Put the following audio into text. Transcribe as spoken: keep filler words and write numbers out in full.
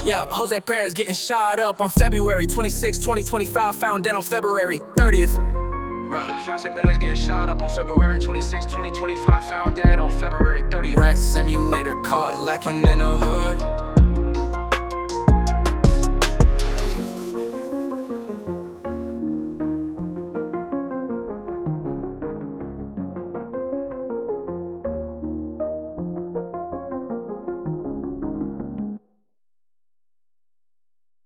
Yeah, Jose Perez getting shot up on February twenty-sixth, twenty twenty-five, found dead on February thirtieth. Jose Perez getting shot up on February twenty-sixth, twenty twenty-five, found dead on February thirtieth. Rat simulator caught lacking in the hood.